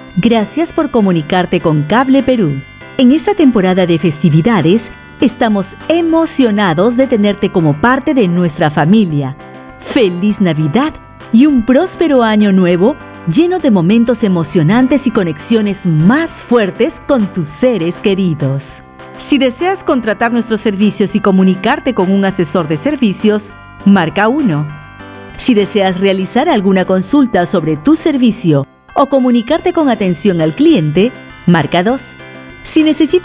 Gracias por comunicarte con Cable Perú. En esta temporada de festividades, estamos emocionados de tenerte como parte de nuestra familia. ¡Feliz Navidad y un próspero año nuevo lleno de momentos emocionantes y conexiones más fuertes con tus seres queridos! Si deseas contratar nuestros servicios y comunicarte con un asesor de servicios, marca 1. Si deseas realizar alguna consulta sobre tu servicio o comunicarte con atención al cliente, marca 2. Si necesitas